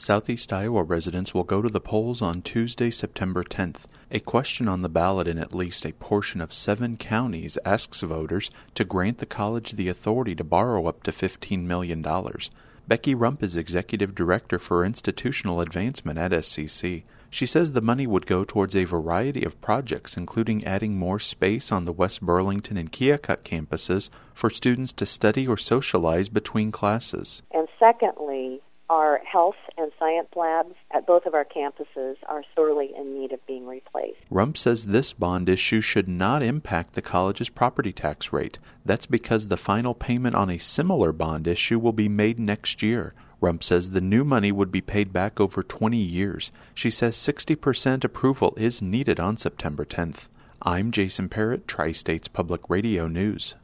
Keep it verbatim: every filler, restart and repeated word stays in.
Southeast Iowa residents will go to the polls on Tuesday, September tenth. A question on the ballot in at least a portion of seven counties asks voters to grant the college the authority to borrow up to fifteen million dollars. Becky Rump is Executive Director for Institutional Advancement at S C C. She says the money would go towards a variety of projects, including adding more space on the West Burlington and Keokuk campuses for students to study or socialize between classes. And secondly, our health and science labs at both of our campuses are sorely in need of being replaced. Rump says this bond issue should not impact the college's property tax rate. That's because the final payment on a similar bond issue will be made next year. Rump says the new money would be paid back over twenty years. She says sixty percent approval is needed on September tenth. I'm Jason Parrott, Tri-States Public Radio News.